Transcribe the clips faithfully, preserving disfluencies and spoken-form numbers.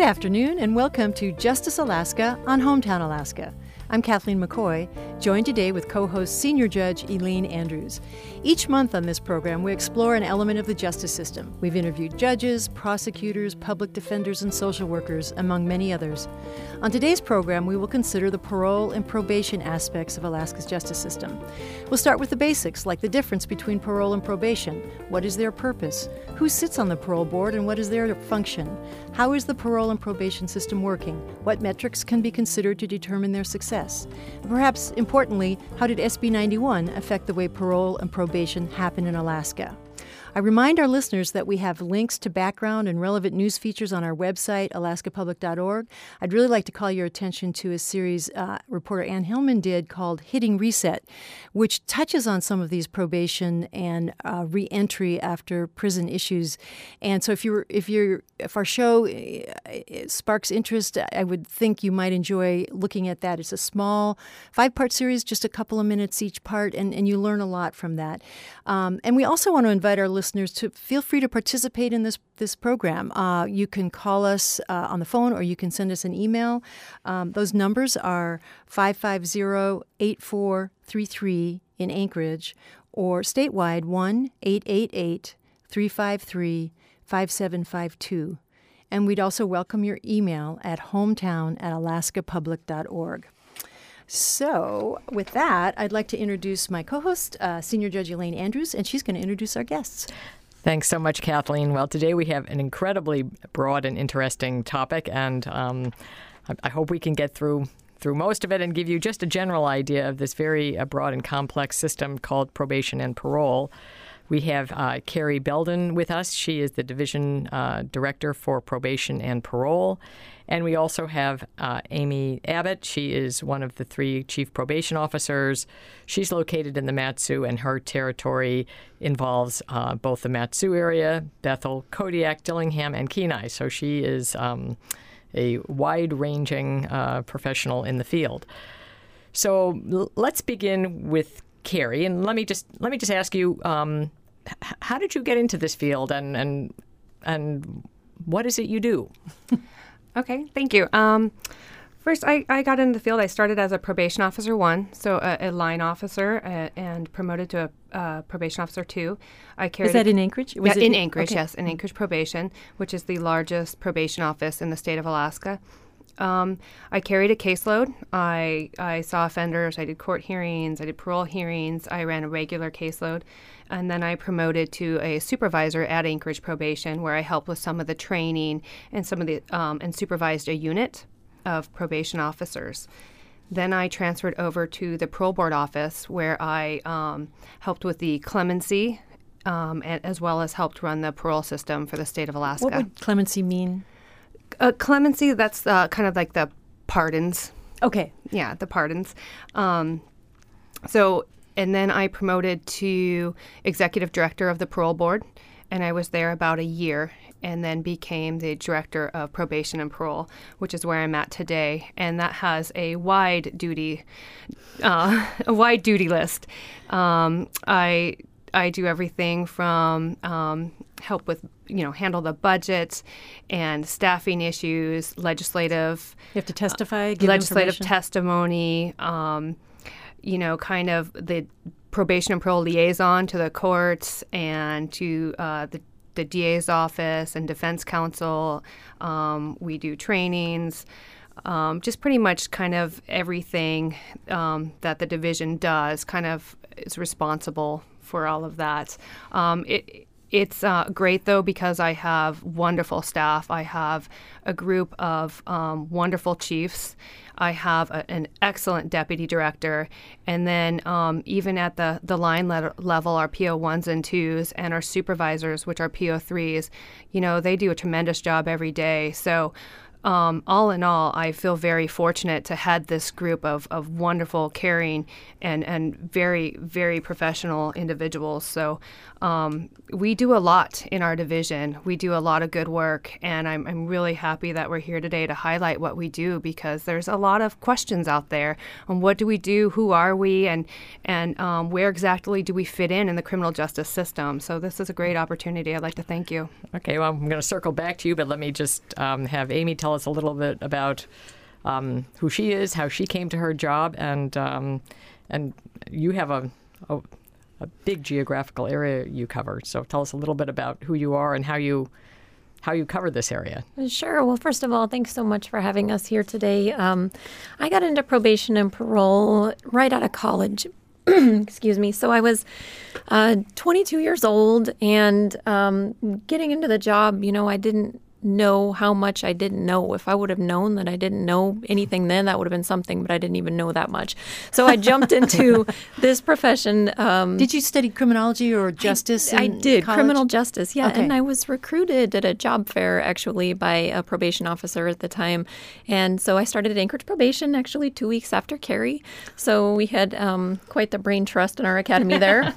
afternoon and welcome to Justice Alaska on Hometown Alaska. I'm Kathleen McCoy, joined today with co-host Senior Judge Elaine Andrews. Each month on this program, we explore an element of the justice system. We've interviewed judges, prosecutors, public defenders, and social workers, among many others. On today's program, we will consider the parole and probation aspects of Alaska's justice system. We'll start with the basics, like the difference between parole and probation. What is their purpose? Who sits on the parole board and what is their function? How is the parole and probation system working? What metrics can be considered to determine their success? And perhaps importantly, how did S B ninety-one affect the way parole and probation happen in Alaska? I remind our listeners that we have links to background and relevant news features on our website, alaska public dot org. I'd really like to call your attention to a series uh, reporter Ann Hillman did called Hitting Reset, which touches on some of these probation and uh, reentry after prison issues. And so if you're if you're if our show sparks interest, I would think you might enjoy looking at that. It's a small five-part series, just a couple of minutes each part, and, and you learn a lot from that. Um, and we also want to invite our listeners to feel free to participate in this this program. Uh, you can call us uh, on the phone or you can send us an email. Um, those numbers are five five zero, eight four three three in Anchorage or statewide one eight eight eight, three five three, five seven five two. And we'd also welcome your email at hometown at alaska public dot org. So with that, I'd like to introduce my co-host, uh, Senior Judge Elaine Andrews, and she's going to introduce our guests. Thanks so much, Kathleen. Well, today we have an incredibly broad and interesting topic, and um, I, I hope we can get through through most of it and give you just a general idea of this very uh, broad and complex system called probation and parole. We have uh, Carrie Belden with us. She is the Division uh, Director for Probation and Parole. And we also have uh, Amy Abbott. She is one of the three chief probation officers. She's located in the Mat-Su, and her territory involves uh, both the Mat-Su area, Bethel, Kodiak, Dillingham, and Kenai. So she is um, a wide-ranging uh, professional in the field. So l- let's begin with Carrie, and let me just let me just ask you, um, h- how did you get into this field, and and and what is it you do? Okay, thank you. Um, first, I, I got into the field. I started as a probation officer one, so a, a line officer, uh, and promoted to a uh, probation officer two. I carried is that a, in Anchorage? Was yeah, it in Anchorage, okay. yes, in Anchorage Probation, which is the largest probation office in the state of Alaska. Um, I carried a caseload. I I saw offenders. I did court hearings. I did parole hearings. I ran a regular caseload. And then I promoted to a supervisor at Anchorage Probation, where I helped with some of the training and some of the um, and supervised a unit of probation officers. Then I transferred over to the parole board office, where I um, helped with the clemency, um, and, as well as helped run the parole system for the state of Alaska. What would clemency mean? Uh, clemency, that's uh, kind of like the pardons. Okay. Yeah, the pardons. Um, so, and then I promoted to executive director of the parole board, and I was there about a year, and then became the director of probation and parole, which is where I'm at today. And that has a wide duty, uh, a wide duty list. Um, I I do everything from um, help with, you know, handle the budget and staffing issues, legislative. You have to testify, give legislative testimony, um, you know, kind of the probation and parole liaison to the courts and to uh, the, the D A's office and defense counsel. Um, we do trainings. Um, just pretty much kind of everything um, that the division does kind of is responsible for all of that. Um, it, it's uh, great, though, because I have wonderful staff. I have a group of um, wonderful chiefs. I have a, an excellent deputy director. And then um, even at the, the line le- level, our P O ones and twos and our supervisors, which are P O threes, you know, they do a tremendous job every day. So Um, all in all, I feel very fortunate to head this group of, of wonderful, caring, and, and very, very professional individuals. So um, we do a lot in our division. We do a lot of good work, and I'm, I'm really happy that we're here today to highlight what we do, because there's a lot of questions out there on what do we do, who are we, and, and um, where exactly do we fit in in the criminal justice system. So this is a great opportunity. I'd like to thank you. Okay, well, I'm going to circle back to you, but let me just um, have Amy tell us us a little bit about um, who she is, how she came to her job, and um, and you have a, a a big geographical area you cover. So tell us a little bit about who you are and how you how you cover this area. Sure. Well, first of all, thanks so much for having us here today. Um, I got into probation and parole right out of college. Excuse me. So I was uh, twenty-two years old, and um, getting into the job, you know, I didn't know how much I didn't know. If I would have known that I didn't know anything then, that would have been something, but I didn't even know that much. So I jumped into this profession. Um, did you study criminology or justice? I, in I did, college? criminal justice, yeah. Okay. And I was recruited at a job fair, actually, by a probation officer at the time. And so I started at Anchorage Probation, actually, two weeks after Carrie. So we had um, quite the brain trust in our academy there.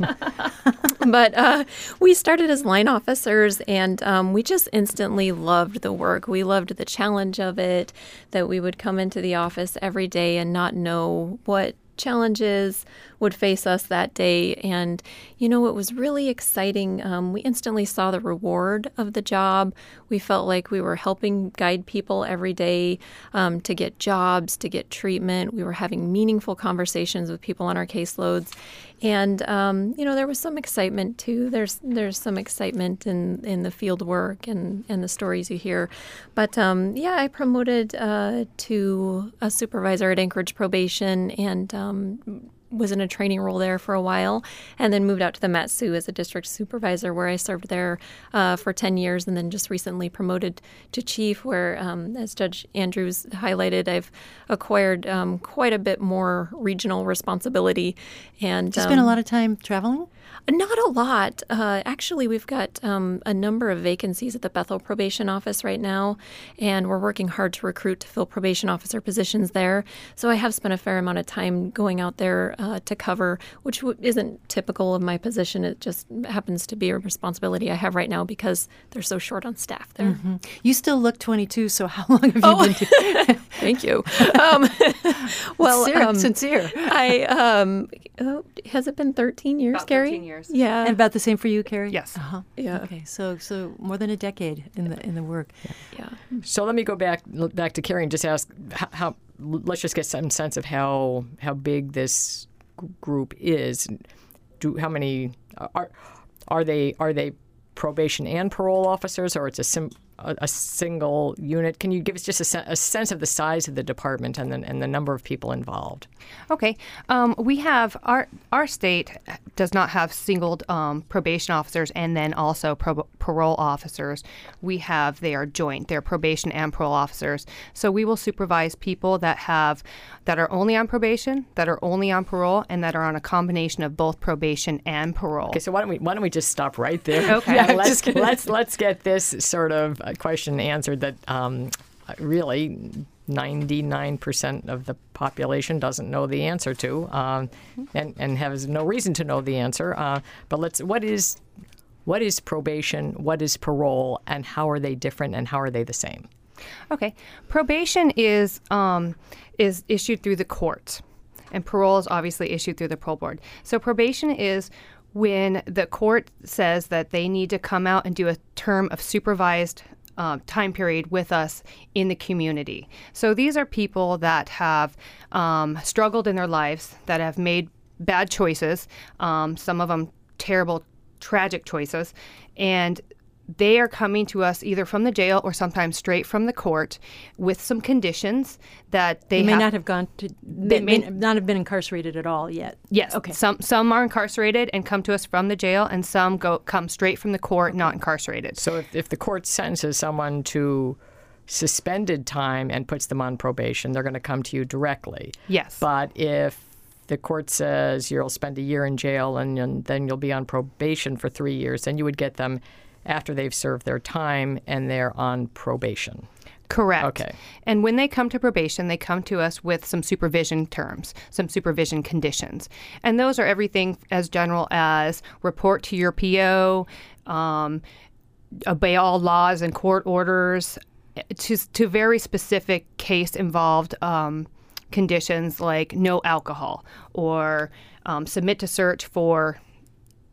But uh, we started as line officers, and um, we just instantly loved the work. We loved the challenge of it, that we would come into the office every day and not know what challenges would face us that day. And, you know, it was really exciting. Um, we instantly saw the reward of the job. We felt like we were helping guide people every day um, to get jobs, to get treatment. We were having meaningful conversations with people on our caseloads. And, um, you know, there was some excitement, too. There's there's some excitement in, in the field work and, and the stories you hear. But, um, yeah, I promoted uh, to a supervisor at Anchorage Probation, and um, was in a training role there for a while, and then moved out to the Mat-Su as a district supervisor, where I served there uh, for ten years, and then just recently promoted to chief, where, um, as Judge Andrews highlighted, I've acquired um, quite a bit more regional responsibility. And you um, spend a lot of time traveling? Not a lot. Uh, actually, we've got um, a number of vacancies at the Bethel Probation Office right now, and we're working hard to recruit to fill probation officer positions there. So I have spent a fair amount of time going out there uh, to cover, which w- isn't typical of my position. It just happens to be a responsibility I have right now because they're so short on staff there. Mm-hmm. You still look twenty-two, so how long have you oh. been doing Thank you. Um, well, sincere, um, sincere. I um, oh, has it been thirteen years, About Carrie? thirteen years. Yeah. And about the same for you, Carrie? Yes. Uh-huh. Yeah. Okay. So so more than a decade in the in the work. Yeah. So let me go back back to Carrie and just ask how, how let's just get some sense of how how big this g- group is. Do how many are are they are they probation and parole officers, or it's a sim, a, a single unit? Can you give us just a, se- a sense of the size of the department and the, and the number of people involved? Okay. Um, we have our our state does not have singled um, probation officers and then also pro- parole officers. We have they are joint. They're probation and parole officers. So we will supervise people that have that are only on probation, that are only on parole, and that are on a combination of both probation and parole. Okay. So why don't we why don't we just stop right there? Okay. Yeah, let's let's let's get this sort of question answered that um, really ninety-nine percent of the population doesn't know the answer to, um, and and has no reason to know the answer. Uh, but let's what is what is probation? What is parole? And how are they different? And how are they the same? Okay. Probation is um, is issued through the courts, and parole is obviously issued through the parole board. So probation is when the court says that they need to come out and do a term of supervised uh, time period with us in the community. So these are people that have um, struggled in their lives, that have made bad choices, um, some of them terrible, tragic choices, and they are coming to us either from the jail or sometimes straight from the court with some conditions that they They may have, not have gone to. They may not have been incarcerated at all yet. Yes. Okay. Some some are incarcerated and come to us from the jail, and some go come straight from the court, not incarcerated. So if, if the court sentences someone to suspended time and puts them on probation, they're going to come to you directly. Yes. But if the court says you'll spend a year in jail and, and then you'll be on probation for three years, then you would get them after they've served their time and they're on probation. Correct. Okay. And when they come to probation, they come to us with some supervision terms, some supervision conditions. And those are everything as general as report to your P O, um, obey all laws and court orders, to, to very specific case-involved um, conditions like no alcohol or um, submit to search for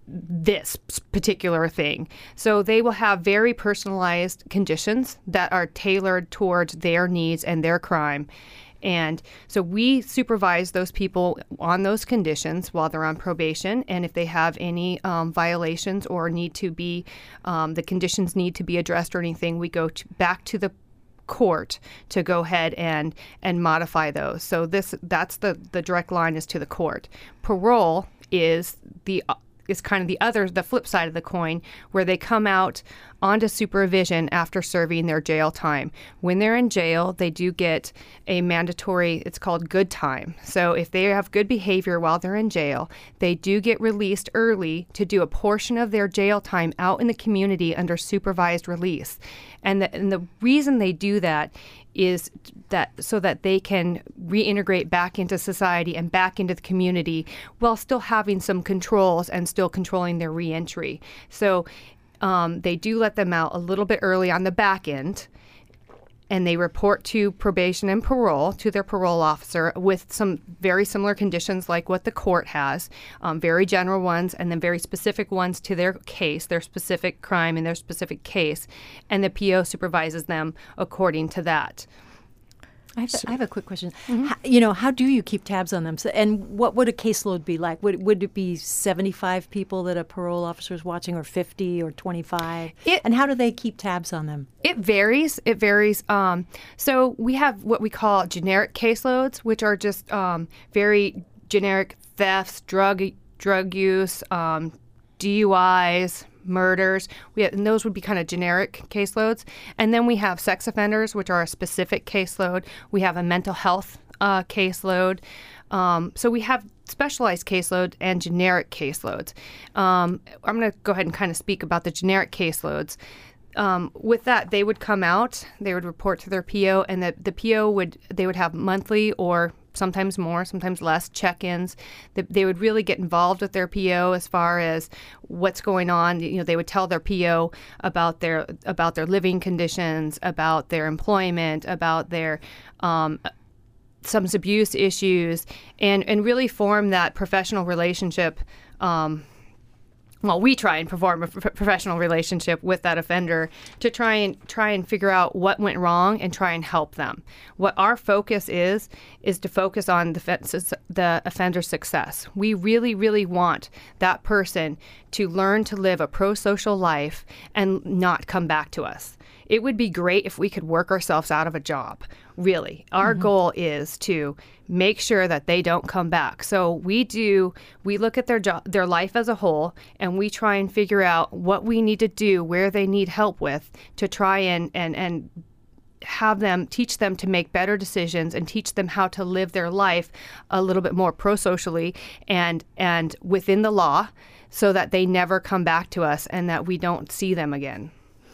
this particular thing. So they will have very personalized conditions that are tailored towards their needs and their crime. And so we supervise those people on those conditions while they're on probation. And if they have any um, violations or need to be, um, the conditions need to be addressed or anything, we go to, back to the court to go ahead and and modify those. So this that's the the direct line is to the court. Parole is the is kind of the other, the flip side of the coin, where they come out onto supervision after serving their jail time. When they're in jail, they do get a mandatory, it's called good time. So if they have good behavior while they're in jail, they do get released early to do a portion of their jail time out in the community under supervised release. And the, and the reason they do that is that so that they can reintegrate back into society and back into the community while still having some controls and still controlling their reentry. So um, they do let them out a little bit early on the back end, and they report to probation and parole, to their parole officer, with some very similar conditions like what the court has, um, very general ones, and then very specific ones to their case, their specific crime and their specific case, and the P O supervises them according to that. I have, a, I have a quick question. Mm-hmm. How, you know, how do you keep tabs on them? So, and what would a caseload be like? Would would it be seventy-five people that a parole officer is watching, or fifty, or twenty-five? It, and how do they keep tabs on them? It varies. It varies. Um, so we have what we call generic caseloads, which are just um, very generic thefts, drug drug use, um, D U Is, murders. We have, and those would be kind of generic caseloads. And then we have sex offenders, which are a specific caseload. We have a mental health uh, caseload. Um, so we have specialized caseload and generic caseloads. Um, I'm going to go ahead and kind of speak about the generic caseloads. Um, with that, they would come out, they would report to their P O, and the, the P O would, they would have monthly or sometimes more, sometimes less check-ins. They, they would really get involved with their P O as far as what's going on. You know, they would tell their P O about their about their living conditions, about their employment, about their um, substance abuse issues, and and really form that professional relationship. Um, Well, we try and perform a f- professional relationship with that offender to try and try and figure out what went wrong and try and help them. What our focus is is to focus on the, f- the offender's success. We really, really want that person to learn to live a pro-social life and not come back to us. It would be great if we could work ourselves out of a job, really. Our mm-hmm. goal is to make sure that they don't come back. So we do, we look at their job, their life as a whole, and we try and figure out what we need to do, where they need help with, to try and, and, and have them, teach them to make better decisions and teach them how to live their life a little bit more pro-socially and, and within the law, so that they never come back to us and that we don't see them again.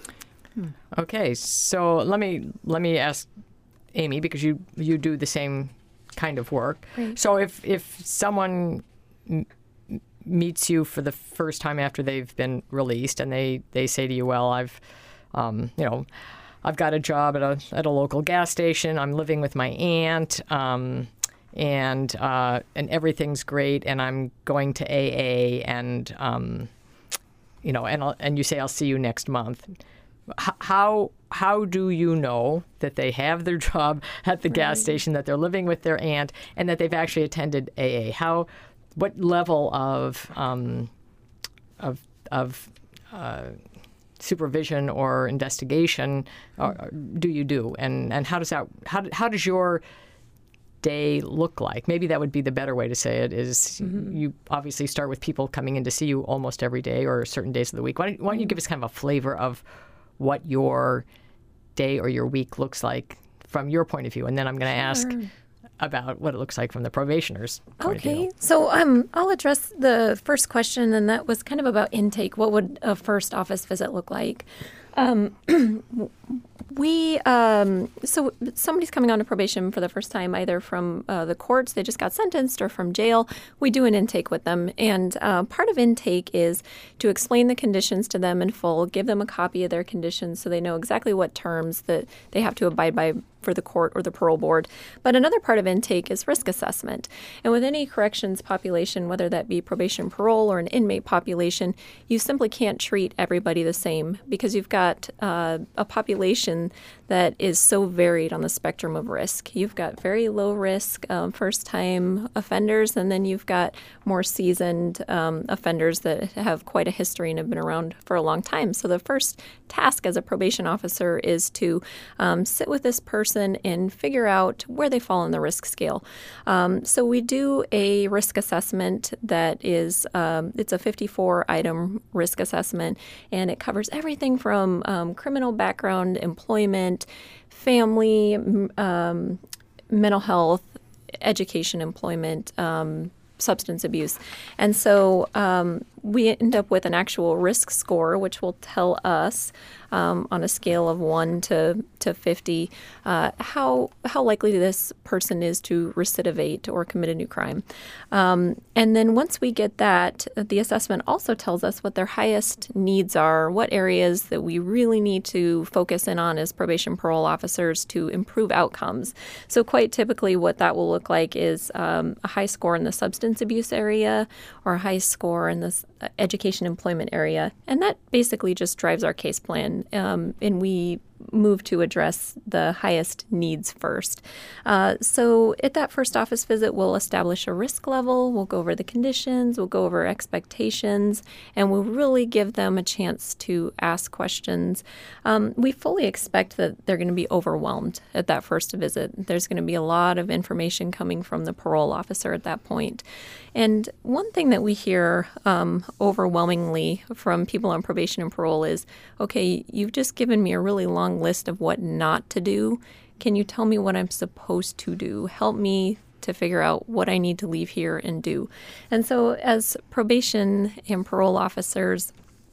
Okay, so let me let me ask Amy, because you you do the same kind of work. Right. So if if someone m- meets you for the first time after they've been released, and they, they say to you, "Well, I've um, you know, I've got a job at a at a local gas station. I'm living with my aunt, um, and uh, and everything's great, and I'm going to A A, and um, you know, and I'll, and you say I'll see you next month." How how do you know that they have their job at the right. gas station, that they're living with their aunt, and that they've actually attended A A? How, what level of um, of of uh, supervision or investigation uh, do you do, and and how does that how how does your day look like? Maybe that would be the better way to say it. Is mm-hmm. you obviously start with people coming in to see you almost every day or certain days of the week. Why don't, why don't you give us kind of a flavor of what your day or your week looks like from your point of view, and then I'm going to ask sure. about what it looks like from the probationer's point okay. of view. So um, I'll address the first question, and that was kind of about intake. What would a first office visit look like? Um, we um, so somebody's coming on to probation for the first time, either from uh, the courts, they just got sentenced, or from jail. We do an intake with them, and uh, part of intake is to explain the conditions to them in full, give them a copy of their conditions so they know exactly what terms that they have to abide by for the court or the parole board. But another part of intake is risk assessment. And with any corrections population, whether that be probation parole or an inmate population, you simply can't treat everybody the same because you've got uh, a population that is so varied on the spectrum of risk. You've got very low risk um, first-time offenders, and then you've got more seasoned um, offenders that have quite a history and have been around for a long time. So the first task as a probation officer is to um, sit with this person and figure out where they fall on the risk scale. Um, so we do a risk assessment that is, um, it's a fifty-four item risk assessment, and it covers everything from um, criminal background, employment, family, um, mental health, education, employment, um, substance abuse. And so um, we end up with an actual risk score, which will tell us um, on a scale of one to, to fifty uh, how how likely this person is to recidivate or commit a new crime. Um, and then once we get that, the assessment also tells us what their highest needs are, what areas that we really need to focus in on as probation parole officers to improve outcomes. So quite typically what that will look like is um, a high score in the substance abuse area or a high score in the education employment area. And that basically just drives our case plan. Um, and we move to address the highest needs first. Uh, so at that first office visit, we'll establish a risk level, we'll go over the conditions, we'll go over expectations, and we'll really give them a chance to ask questions. Um, we fully expect that they're going to be overwhelmed at that first visit. There's going to be a lot of information coming from the parole officer at that point. And one thing that we hear um, overwhelmingly from people on probation and parole is, okay, you've just given me a really long list of what not to do. Can you tell me what I'm supposed to do? Help me to figure out what I need to leave here and do. And so as probation and parole officers,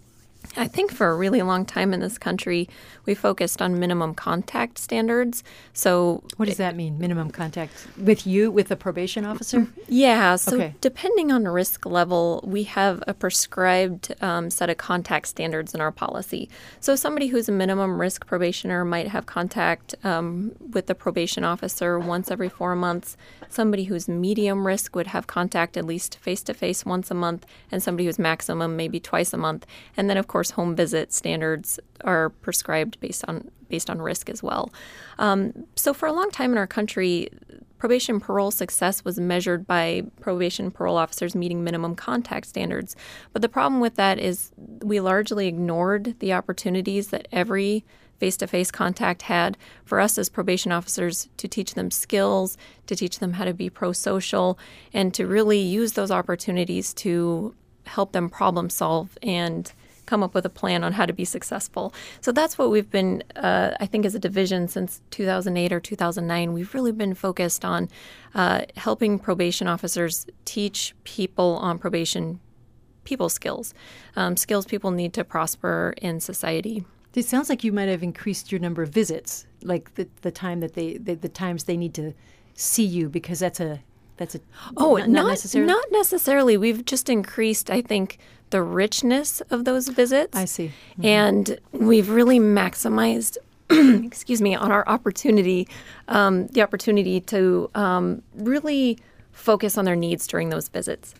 I think for a really long time in this country, we focused on minimum contact standards. So what does that mean, minimum contact? With you, with the probation officer? Yeah. So okay. Depending on risk level, we have a prescribed um, set of contact standards in our policy. So somebody who's a minimum risk probationer might have contact um, with the probation officer once every four months. Somebody who's medium risk would have contact at least face-to-face once a month, and somebody who's maximum maybe twice a month. And then, of course, home visit standards are prescribed based on based on risk as well. Um, so for a long time in our country, probation parole success was measured by probation parole officers meeting minimum contact standards. But the problem with that is we largely ignored the opportunities that every face-to-face contact had for us as probation officers to teach them skills, to teach them how to be pro-social, and to really use those opportunities to help them problem solve and come up with a plan on how to be successful. So that's what we've been, uh, I think, as a division since two thousand eight or two thousand nine. We've really been focused on uh, helping probation officers teach people on probation people skills, um, skills people need to prosper in society. It sounds like you might have increased your number of visits, like the, the time that they, the, the times they need to see you, because that's a that's a oh not, not not necessarily. Not necessarily. We've just increased, I think, the richness of those visits. I see, mm-hmm. And we've really maximized, excuse me, on our opportunity, um, the opportunity to um, really focus on their needs during those visits.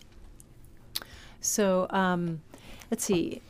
So um, let's see.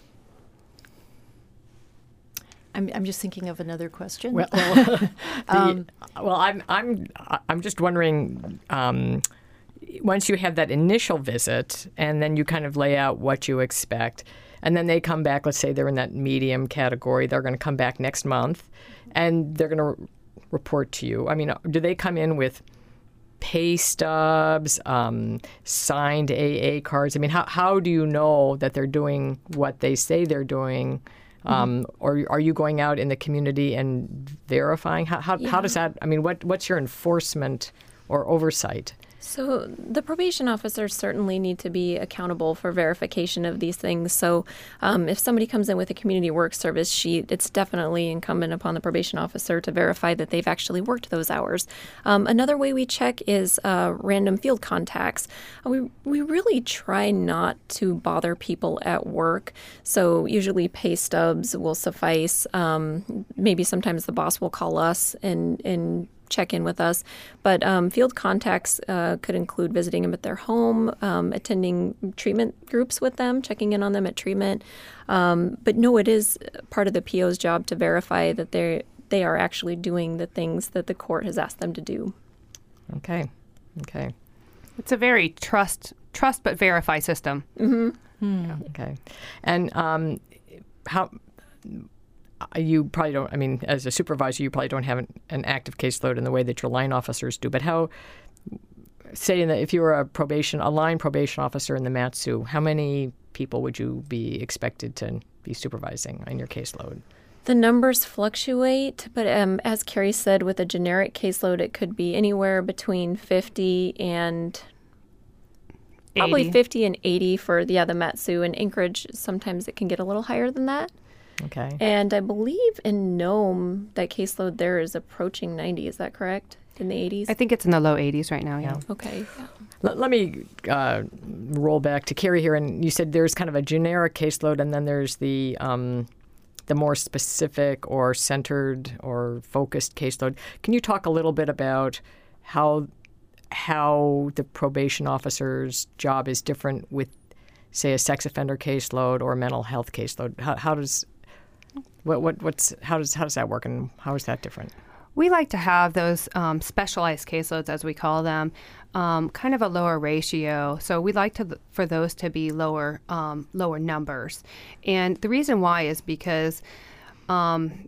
I'm I'm just thinking of another question. Well, the, um, well, I'm I'm I'm just wondering. Um, once you have that initial visit, and then you kind of lay out what you expect, and then they come back. Let's say they're in that medium category. They're going to come back next month, and they're going to re- report to you. I mean, do they come in with pay stubs, um, signed A A cards? I mean, how how do you know that they're doing what they say they're doing? Um, or are you going out in the community and verifying? How how, Yeah. how does that? I mean, what what's your enforcement or oversight? So the probation officers certainly need to be accountable for verification of these things. So um, if somebody comes in with a community work service sheet, it's definitely incumbent upon the probation officer to verify that they've actually worked those hours. Um, another way we check is uh, random field contacts. We, we really try not to bother people at work. So usually pay stubs will suffice. Um, maybe sometimes the boss will call us and, and check in with us. But um, field contacts uh, could include visiting them at their home, um, attending treatment groups with them, checking in on them at treatment. Um, but no, it is part of the P O's job to verify that they they are actually doing the things that the court has asked them to do. Okay. Okay. It's a very trust trust but verify system. Mm-hmm. Mm. Okay. And um, how you probably don't, I mean, as a supervisor, you probably don't have an, an active caseload in the way that your line officers do. But how, say, in the, if you were a probation, a line probation officer in the M A T S U, how many people would you be expected to be supervising in your caseload? The numbers fluctuate, but um, as Carrie said, with a generic caseload, it could be anywhere between fifty and probably eighty. fifty and eighty for the, yeah, the M A T S U. In Anchorage, sometimes it can get a little higher than that. Okay. And I believe in Nome, that caseload there is approaching ninety. Is that correct? In the eighties? I think it's in the low eighties right now, yeah. Okay. Yeah. Let, let me uh, roll back to Carrie here. And you said there's kind of a generic caseload, and then there's the um, the more specific or centered or focused caseload. Can you talk a little bit about how how the probation officer's job is different with, say, a sex offender caseload or a mental health caseload? How, how does what what what's how does how does that work, and how is that different? We like to have those um, specialized caseloads, as we call them, um, kind of a lower ratio. So we like to for those to be lower um, lower numbers, and the reason why is because um,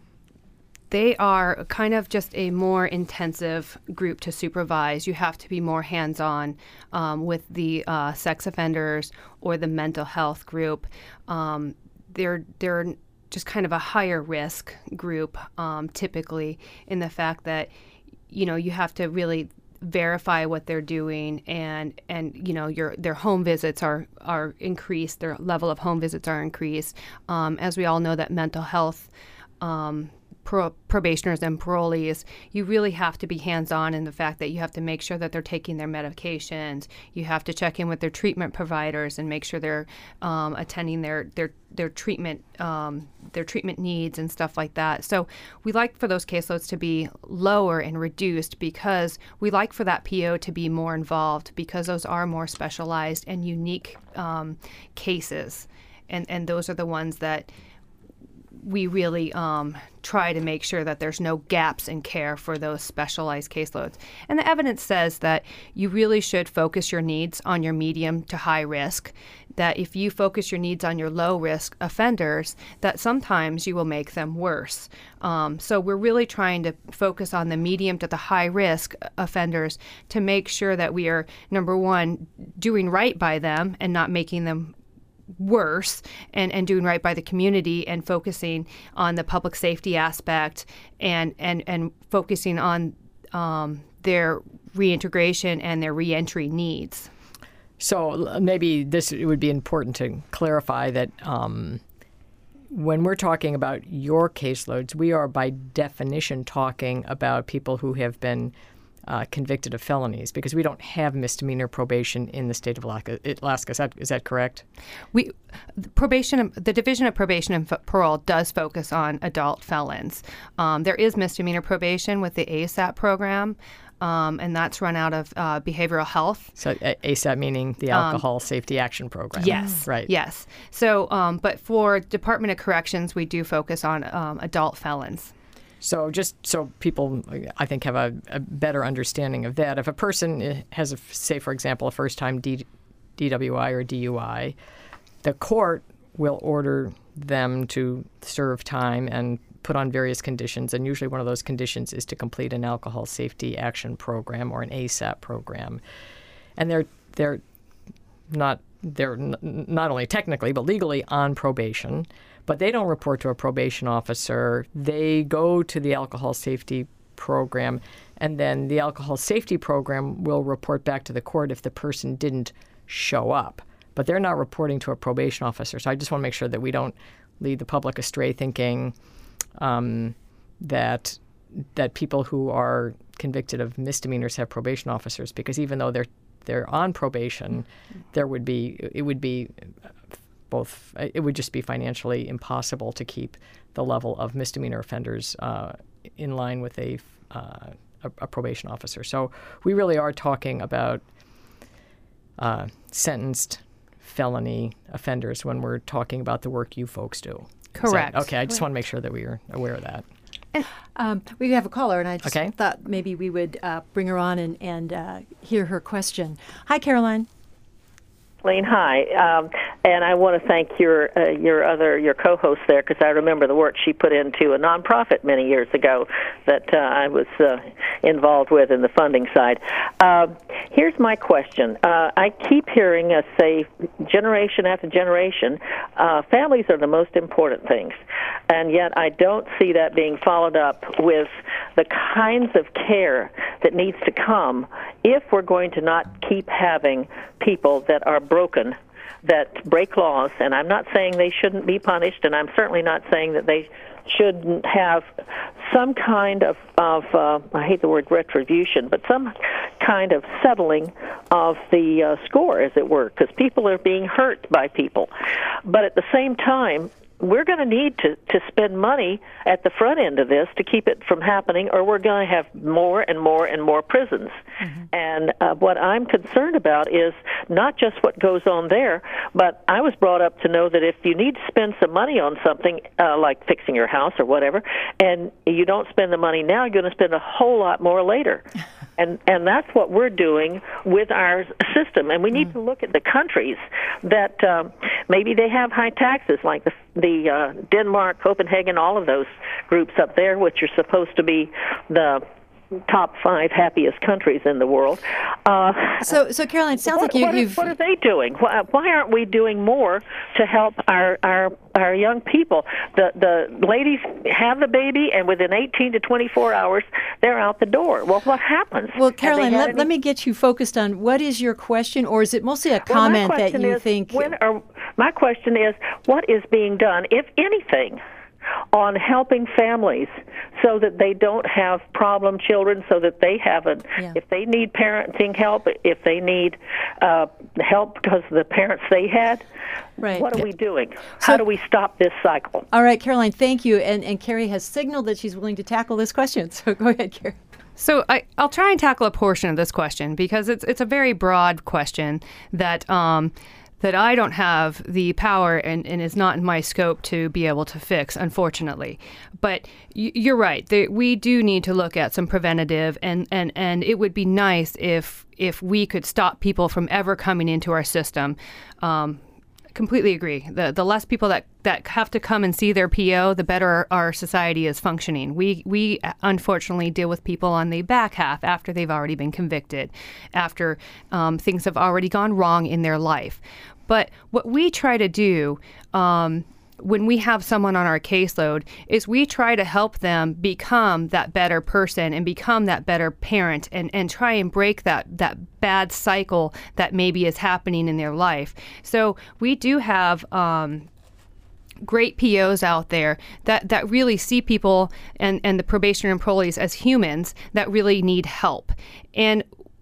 they are kind of just a more intensive group to supervise. You have to be more hands-on um, with the uh, sex offenders or the mental health group. Um, they're they're just kind of a higher risk group, um, typically, in the fact that, you know, you have to really verify what they're doing, and and you know your their home visits are are increased, their level of home visits are increased. Um, as we all know, that mental health um, pro- probationers and parolees, you really have to be hands-on in the fact that you have to make sure that they're taking their medications. You have to check in with their treatment providers and make sure they're um, attending their their their treatment um, their treatment needs and stuff like that. So we like for those caseloads to be lower and reduced, because we like for that P O to be more involved, because those are more specialized and unique um, cases, and and those are the ones that we really um, try to make sure that there's no gaps in care for those specialized caseloads. And the evidence says that you really should focus your needs on your medium to high risk, that if you focus your needs on your low risk offenders, that sometimes you will make them worse. Um, so we're really trying to focus on the medium to the high risk offenders to make sure that we are, number one, doing right by them and not making them worse, and, and doing right by the community, and focusing on the public safety aspect, and, and, and focusing on um, their reintegration and their reentry needs. So maybe this it would be important to clarify that um, when we're talking about your caseloads, we are by definition talking about people who have been Uh, convicted of felonies, because we don't have misdemeanor probation in the state of Alaska. Alaska. Is that, is that correct? We the probation, the Division of Probation and F- Parole does focus on adult felons. Um, there is misdemeanor probation with the A S A P program, um, and that's run out of uh, behavioral health. So A S A P meaning the Alcohol um, Safety Action Program. Yes. Right. Yes. So, um, but for Department of Corrections, we do focus on um, adult felons. So just so people, I think, have a, a better understanding of that, if a person has, a, say, for example, a first-time D, DWI or D U I, the court will order them to serve time and put on various conditions, and usually one of those conditions is to complete an Alcohol Safety Action Program or an A S A P program. And they're they're not they're n- not only technically but legally on probation, but they don't report to a probation officer. They go to the Alcohol Safety Program, and then the Alcohol Safety Program will report back to the court if the person didn't show up. But they're not reporting to a probation officer. So I just want to make sure that we don't lead the public astray thinking um, that that people who are convicted of misdemeanors have probation officers, because even though they're they're on probation, there would be it would be both it would just be financially impossible to keep the level of misdemeanor offenders uh, in line with a uh, a, a probation officer. So we really are talking about uh, sentenced felony offenders when we're talking about the work you folks do. Correct. That, okay, I just Correct. want to make sure that we are aware of that. Um, we have a caller, and I just Okay. thought maybe we would uh, bring her on and, and uh, hear her question. Hi, Caroline. Kathleen, hi, um, and I want to thank your uh, your other your co-host there, because I remember the work she put into a nonprofit many years ago that uh, I was uh, involved with in the funding side. Uh, here's my question: uh, I keep hearing us say, generation after generation, uh, families are the most important things, and yet I don't see that being followed up with the kinds of care that needs to come if we're going to not keep having people that are broken, that break laws. And I'm not saying they shouldn't be punished, and I'm certainly not saying that they shouldn't have some kind of, of uh, I hate the word retribution, but some kind of settling of the uh, score, as it were, because people are being hurt by people. But at the same time, we're going to need to, to spend money at the front end of this to keep it from happening, or we're going to have more and more and more prisons. Mm-hmm. And uh, what I'm concerned about is not just what goes on there, but I was brought up to know that if you need to spend some money on something, uh, like fixing your house or whatever, and you don't spend the money now, you're going to spend a whole lot more later. And and that's what we're doing with our system. And we need mm. to look at the countries that um, maybe they have high taxes, like the, the uh, Denmark, Copenhagen, all of those groups up there, which are supposed to be the top five happiest countries in the world. Uh, so, so Caroline, it sounds what, like you, what are, you've... What are they doing? Why, why aren't we doing more to help our our our young people? The the ladies have the baby, and within eighteen to twenty-four hours, they're out the door. Well, what happens? Well, Caroline, let, any... let me get you focused on what is your question, or is it mostly a comment well, that you is, think... When are, my question is, what is being done, if anything, on helping families so that they don't have problem children, so that they haven't, yeah. if they need parenting help, if they need uh, help because of the parents they had, right. what are we doing? So, How do we stop this cycle? All right, Caroline, thank you. And, and Carrie has signaled that she's willing to tackle this question. So go ahead, Carrie. So I, I'll try and tackle a portion of this question because it's it's a very broad question that um, that I don't have the power and, and is not in my scope to be able to fix, unfortunately. But y- you're right. There, we do need to look at some preventative, and, and, and it would be nice if if we could stop people from ever coming into our system. Um, completely agree. The the less people that, that have to come and see their P O, the better our, our society is functioning. We we unfortunately deal with people on the back half after they've already been convicted, after um, things have already gone wrong in their life. But what we try to do um, when we have someone on our caseload is we try to help them become that better person and become that better parent and, and try and break that, that bad cycle that maybe is happening in their life. So we do have um, great P Os out there that, that really see people and, and the probation and parolees as humans that really need help. And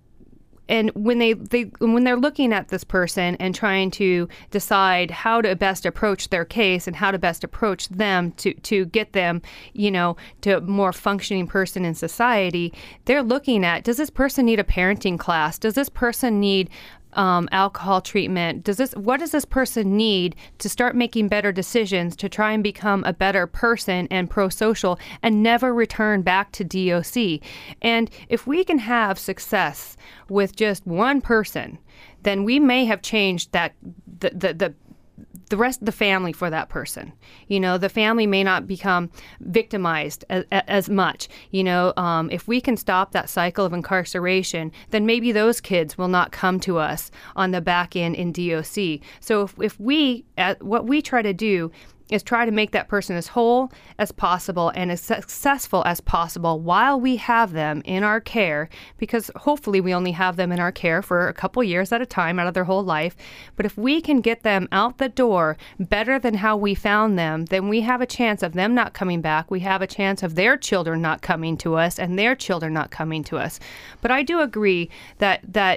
And when they, they when they're looking at this person and trying to decide how to best approach their case and how to best approach them to, to get them, you know, to a more functioning person in society, they're looking at, does this person need a parenting class? Does this person need Um, alcohol treatment? Does this? What does this person need to start making better decisions to try and become a better person and pro-social and never return back to D O C? And if we can have success with just one person, then we may have changed that the the, the the rest of the family for that person. You know, the family may not become victimized as, as much. You know, um, if we can stop that cycle of incarceration, then maybe those kids will not come to us on the back end in D O C. So if, if we, uh, what we try to do is try to make that person as whole as possible and as successful as possible while we have them in our care, because hopefully we only have them in our care for a couple years at a time out of their whole life. But if we can get them out the door better than how we found them, then we have a chance of them not coming back. We have a chance of their children not coming to us and their children not coming to us. But I do agree that that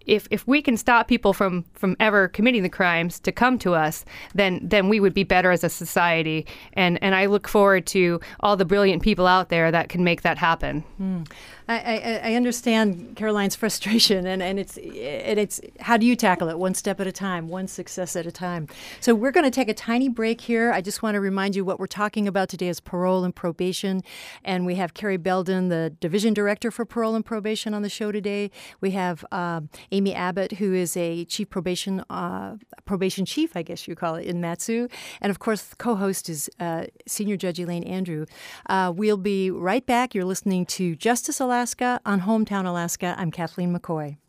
if if we can stop people from, from ever committing the crimes to come to us, then then we would be better as a society. And and I look forward to all the brilliant people out there that can make that happen. Mm. I, I, I understand Caroline's frustration, and, and it's and it's how do you tackle it one step at a time, one success at a time. So we're going to take a tiny break here. I just want to remind you what we're talking about today is parole and probation, and we have Carrie Belden, the Division Director for Parole and Probation, on the show today. We have um, Amy Abbott, who is a Chief Probation uh, Probation Chief, I guess you call it, in Mat-Su, and of course, the co-host is uh, Senior Judge Elaine Andrew. Uh, we'll be right back. You're listening to Justice Alaska. Alaska on Hometown Alaska. I'm Kathleen McCoy.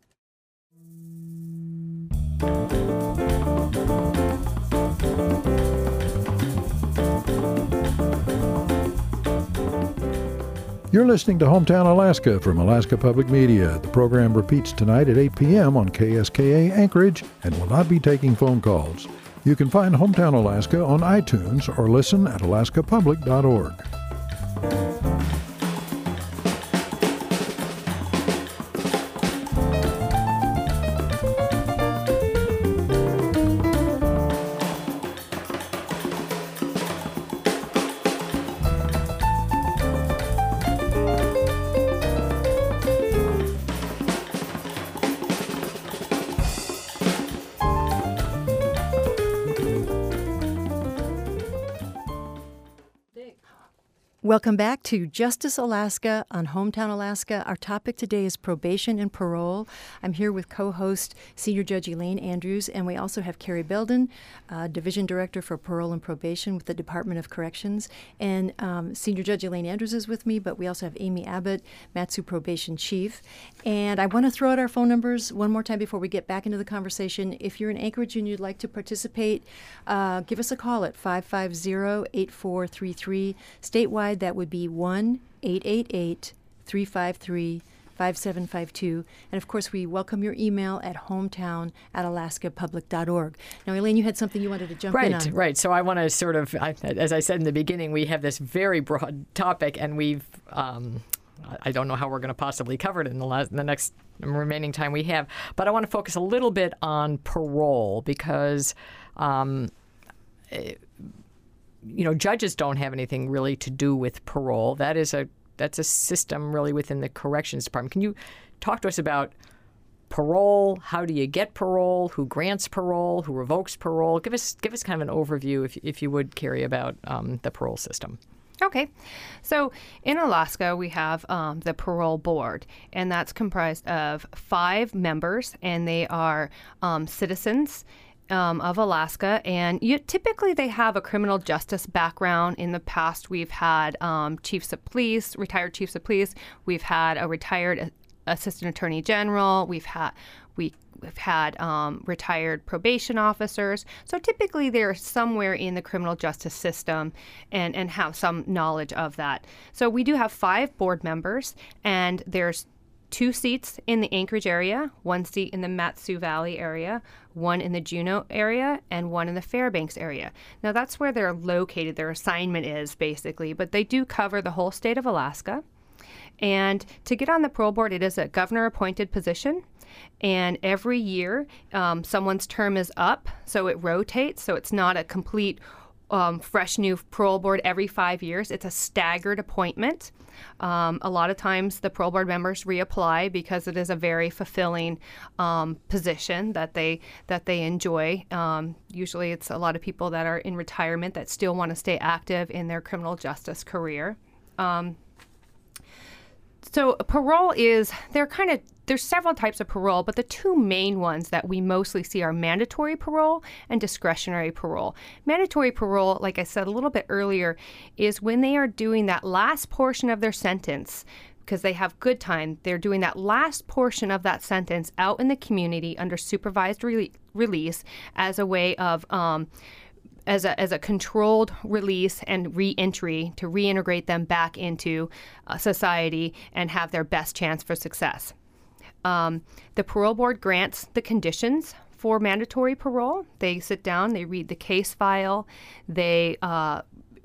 You're listening to Hometown Alaska from Alaska Public Media. The program repeats tonight at eight p.m. on K S K A Anchorage and will not be taking phone calls. You can find Hometown Alaska on iTunes or listen at alaska public dot org. Welcome back to Justice Alaska on Hometown Alaska. Our topic today is probation and parole. I'm here with co-host Senior Judge Elaine Andrews, and we also have Carrie Belden, uh, Division Director for Parole and Probation with the Department of Corrections. And um, Senior Judge Elaine Andrews is with me, but we also have Amy Abbott, Mat-Su Probation Chief. And I want to throw out our phone numbers one more time before we get back into the conversation. If you're in Anchorage and you'd like to participate, uh, give us a call at five five zero, eight four three three. Statewide, that would be one eight eight eight, three five three, five seven five two. And of course, we welcome your email at hometown at alaska public dot org. Now, Elaine, you had something you wanted to jump right, in on. Right, right. So I want to sort of, I, as I said in the beginning, we have this very broad topic, and we've, um, I don't know how we're going to possibly cover it in the, last, in the next remaining time we have. But I want to focus a little bit on parole because, um, it, you know, judges don't have anything really to do with parole. That is a that's a system really within the corrections department. Can you talk to us about parole? How do you get parole? Who grants parole? Who revokes parole? Give us give us kind of an overview, if if you would, Carrie, about um, the parole system. Okay. So in Alaska, we have um, the Parole Board, and that's comprised of five members, and they are um, citizens Um, of Alaska, and you, typically they have a criminal justice background. In the past, we've had um, chiefs of police, retired chiefs of police. We've had a retired assistant attorney general. We've had we, we've had um, retired probation officers. So typically they're somewhere in the criminal justice system and and have some knowledge of that. So we do have five board members, and there's two seats in the Anchorage area, one seat in the Mat-Su Valley area, one in the Juneau area, and one in the Fairbanks area. Now, that's where they're located. Their assignment is, basically, but they do cover the whole state of Alaska. And to get on the parole board, it is a governor-appointed position. And every year, um, someone's term is up, so it rotates. So it's not a complete Um, fresh new parole board every five years. It's a staggered appointment. Um, a lot of times the parole board members reapply because it is a very fulfilling um, position that they that they enjoy. Um, usually it's a lot of people that are in retirement that still want to stay active in their criminal justice career. Um, so parole is, they're kind of, there's several types of parole, but the two main ones that we mostly see are mandatory parole and discretionary parole. Mandatory parole, like I said a little bit earlier, is when they are doing that last portion of their sentence, because they have good time, they're doing that last portion of that sentence out in the community under supervised re- release as a way of um, as a as a controlled release and re-entry to reintegrate them back into uh, society and have their best chance for success. Um, the parole board grants the conditions for mandatory parole. They sit down, they read the case file, they uh,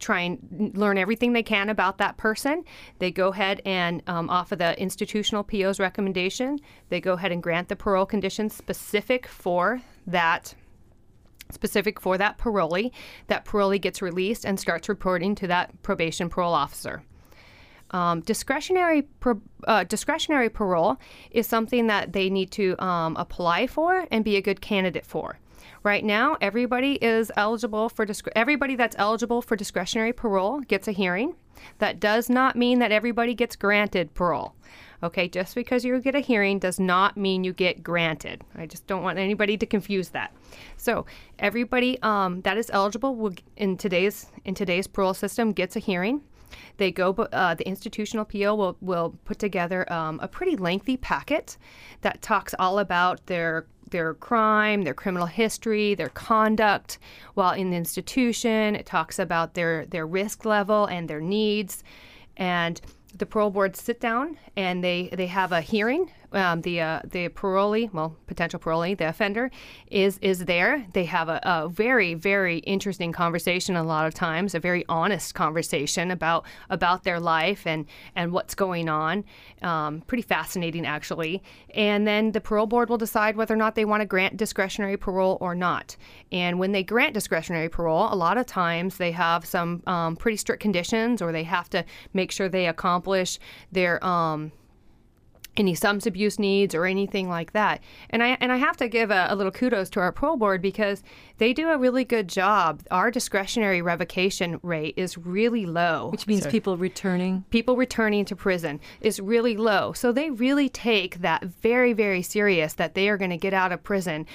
try and learn everything they can about that person. They go ahead and, um, off of the institutional P O's recommendation, they go ahead and grant the parole conditions specific for that specific for that parolee. That parolee gets released and starts reporting to that probation parole officer. Um, discretionary pro, uh, discretionary parole is something that they need to um, apply for and be a good candidate for. Right now, everybody is eligible for disc- everybody that's eligible for discretionary parole gets a hearing. That does not mean that everybody gets granted parole. Okay, just because you get a hearing does not mean you get granted. I just don't want anybody to confuse that. So everybody um, that is eligible will, in today's in today's parole system gets a hearing. They go, uh, the institutional P O will, will put together um, a pretty lengthy packet that talks all about their their crime, their criminal history, their conduct while in the institution. It talks about their, their risk level and their needs. And the parole boards sit down and they, they have a hearing. Um, the uh, the parolee, well, potential parolee, the offender, is is there. They have a, a very, very interesting conversation a lot of times, a very honest conversation about about their life and, and what's going on. Um, pretty fascinating, actually. And then the parole board will decide whether or not they want to grant discretionary parole or not. And when they grant discretionary parole, a lot of times they have some um, pretty strict conditions, or they have to make sure they accomplish their um, any substance abuse needs or anything like that. And I and I have to give a, a little kudos to our parole board because they do a really good job. Our discretionary revocation rate is really low. Which means So- people returning. People returning to prison is really low. So they really take that very, very serious, that they are going to get out of prison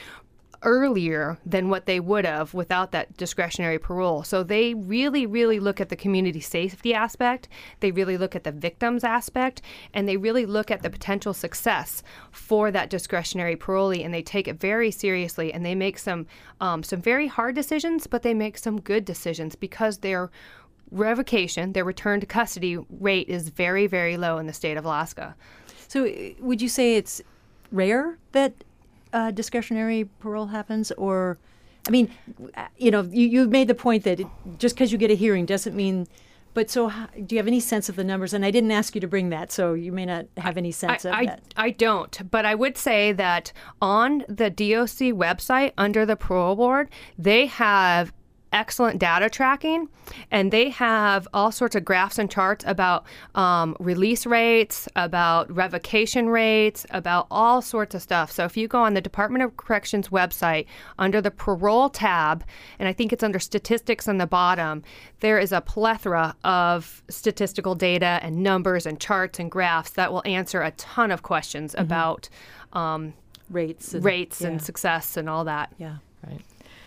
earlier than what they would have without that discretionary parole. So they really, really look at the community safety aspect. They really look at the victims aspect, and they really look at the potential success for that discretionary parolee, and they take it very seriously, and they make some um, some very hard decisions, but they make some good decisions because their revocation, their return to custody rate is very, very low in the state of Alaska. So uh, would you say it's rare that uh, discretionary parole happens? Or, I mean, uh, you know, you, you made the point that it, just because you get a hearing doesn't mean, but so how, do you have any sense of the numbers? And I didn't ask you to bring that, so you may not have any sense I, of I, that. I don't, but I would say that on the D O C website under the parole board, they have excellent data tracking, and they have all sorts of graphs and charts about um, release rates, about revocation rates, about all sorts of stuff. So if you go on the Department of Corrections website under the parole tab, and I think it's under statistics on the bottom, there is a plethora of statistical data and numbers and charts and graphs that will answer a ton of questions Mm-hmm. about um, rates and, rates yeah. and success and all that. Yeah. Right.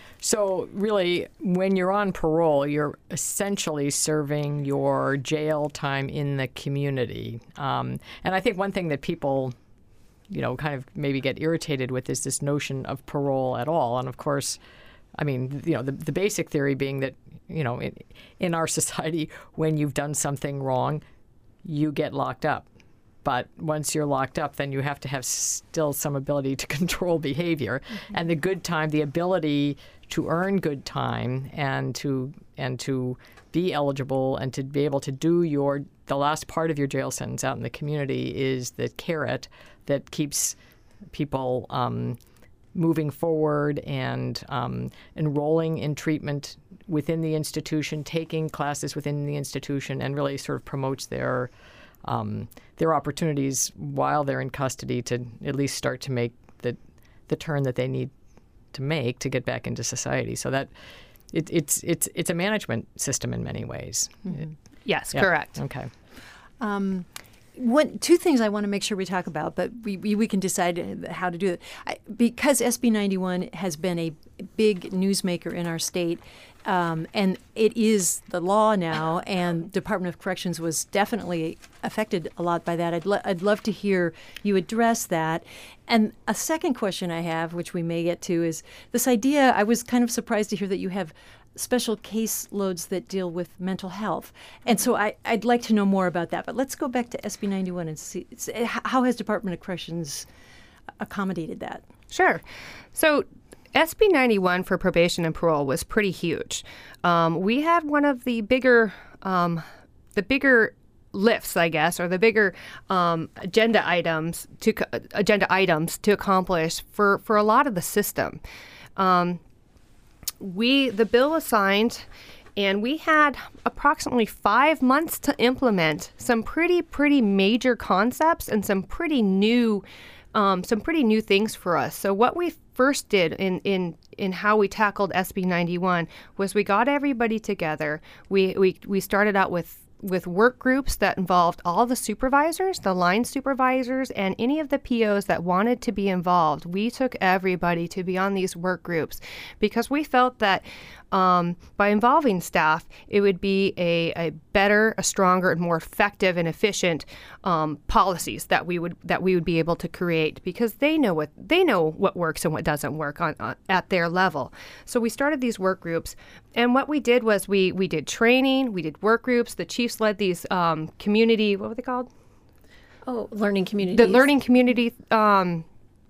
So really, when you're on parole, you're essentially serving your jail time in the community. Um, and I think one thing that people, you know, kind of maybe get irritated with is this notion of parole at all. And of course, I mean, you know, the, the basic theory being that, you know, in, in our society, when you've done something wrong, you get locked up. But once you're locked up, then you have to have still some ability to control behavior. Mm-hmm. And the good time, the ability to earn good time and to and to be eligible and to be able to do your the last part of your jail sentence out in the community is the carrot that keeps people um, moving forward and um, enrolling in treatment within the institution, taking classes within the institution, and really sort of promotes their Um, their opportunities while they're in custody to at least start to make the the turn that they need to make to get back into society. So that it, it's it's it's a management system in many ways. Mm-hmm. Yes, Yeah. correct. Okay. Um, one, two things I want to make sure we talk about, but we, we, we can decide how to do it. I, because S B ninety-one has been a big newsmaker in our state, um, and it is the law now, and Department of Corrections was definitely affected a lot by that. I'd, lo- I'd love to hear you address that. And a second question I have, which we may get to, is this idea, I was kind of surprised to hear that you have special caseloads that deal with mental health. And so I, I'd like to know more about that. But let's go back to S B ninety-one and see, how has Department of Corrections accommodated that? Sure. So S B ninety-one for probation and parole was pretty huge. Um, we had one of the bigger, um, the bigger lifts, I guess, or the bigger um, agenda items to agenda items to accomplish for, for a lot of the system. Um, we the bill was signed, and we had approximately five months to implement some pretty pretty major concepts and some pretty new um, some pretty new things for us. So what we first did in in in how we tackled S B ninety-one was we got everybody together. We we we started out with with work groups that involved all the supervisors, the line supervisors, and any of the P Os that wanted to be involved. We took everybody to be on these work groups because we felt that um, by involving staff, it would be a, a better, a stronger, and more effective and efficient um, policies that we would that we would be able to create because they know what they know what works and what doesn't work on, on at their level. So we started these work groups, and what we did was we we did training, we did work groups. The chiefs led these um, community, what were they called? Oh, learning communities. The learning community um,